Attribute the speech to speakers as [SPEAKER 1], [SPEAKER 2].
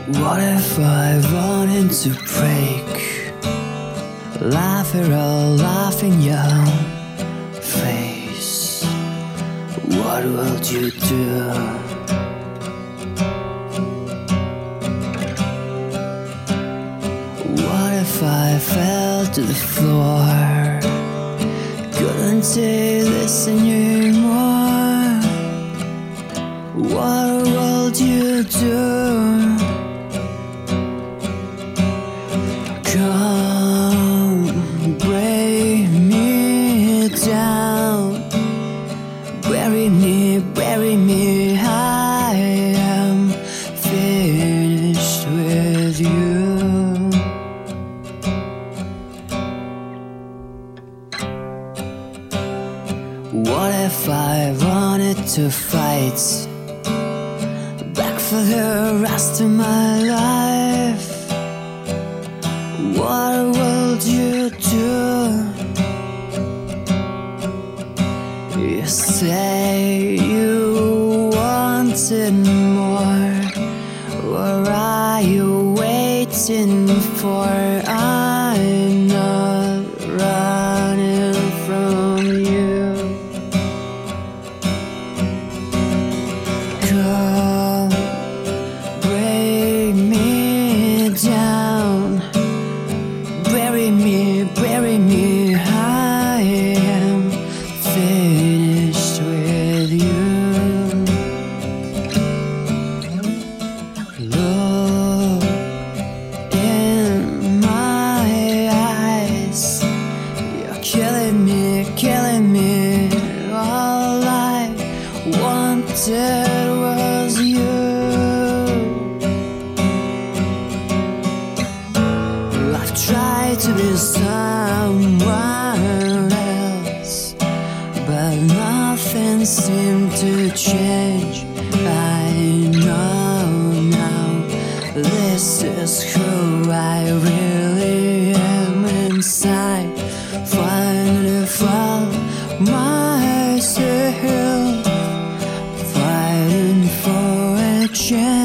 [SPEAKER 1] What if I wanted to break? Laugh it all laugh in your face. What would you do? What if I fell to the floor? Couldn't take this anymore. What would you do? Come break me down. Bury me, I am finished with you. What if I wanted to fight back for the rest of my life? What would you do? You say you wanted more. What are you waiting for? I'm not running from you. Come break me down. Bury me, I am finished with you. Look in my eyes. You're killing me. All I wanted was you. I've tried to be someone else, but nothing seemed to change. I know now this is who I really am inside. Finally found myself, fighting for a chance.